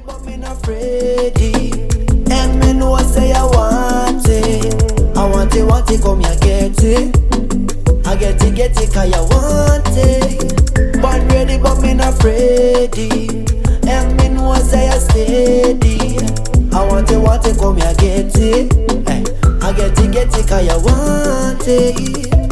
but me not ready. And me know say I want it. I want it, come here, get it. I get it, cause I want it. Born ready, but me not ready. And me know say I steady. I want it, come here, get it. I get it, cause I want it.